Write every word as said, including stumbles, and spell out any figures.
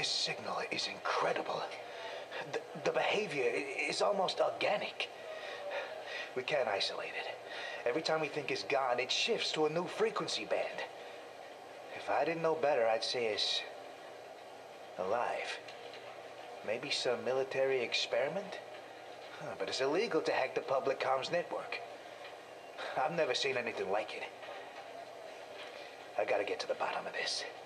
This signal is incredible. The, the behavior is almost organic. We can't isolate it. Every time we think it's gone, it shifts to a new frequency band. If I didn't know better, I'd say it's alive. Maybe some military experiment? Huh, but it's illegal to hack the public comms network. I've never seen anything like it. I gotta get to the bottom of this.